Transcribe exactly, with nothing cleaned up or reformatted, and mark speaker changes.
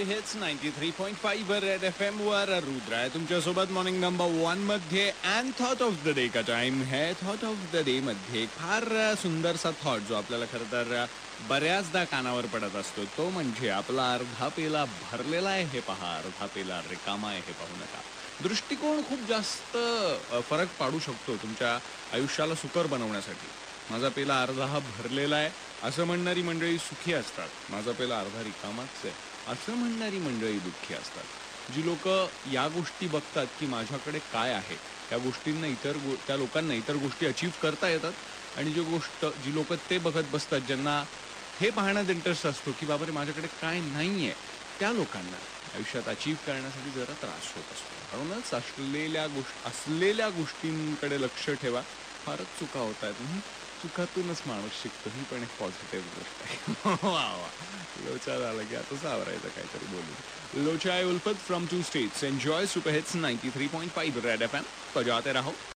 Speaker 1: Hits ninety three point five red F M वर रुद्र आहे तुमच्यासोबत मॉर्निंग नंबर वन मध्ये. And thought of the day का time है. थॉट ऑफ द डे मध्ये फार सुंदरसा थॉट जो आपल्याला खरं तर बऱ्याचदा कानावर पडत असतो तो म्हणजे आपला अर्धा पेला भरलेला आहे हे पहा, अर्धा पेला रिकामा आहे हे पाहू नका. दृष्टिकोन खूप जास्त फरक पाडू शकतो तुमच्या आयुष्याला सुकर बनवण्यासाठी. माझा पेला अर्धा हा भरलेला आहे असं म्हणणारी मंडळी सुखी असतात, माझा पेला अर्धा रिकामाच आहे असं म्हणणारी मंडळी दुःखी असतात. जी लोक या गोष्टी बघतात की माझ्याकडे काय आहे, त्या गोष्टींना इतर गो त्या लोकांना इतर गोष्टी अचीव्ह करता येतात आणि जी गोष्ट जी लोक ते बघत बसतात, ज्यांना हे पाहण्यात इंटरेस्ट असतो की बाबा रे माझ्याकडे काय नाही आहे, त्या लोकांना आयुष्यात अचीव्ह करण्यासाठी जरा त्रास होत असतो. म्हणूनच असलेल्या गोष्ट असलेल्या गोष्टींकडे लक्ष ठेवा. फारच चुका होत आहेत. चुकातूनच माणूस शिकतो, ही पण एक पॉझिटिव्ह गोष्ट आहे. वा वा, लोचा झाला की आता सावरायचं काहीतरी बोलून. लोचा आहे उल्फत from two states. Enjoy super hits ninety three point five red F M. बजाते रहो.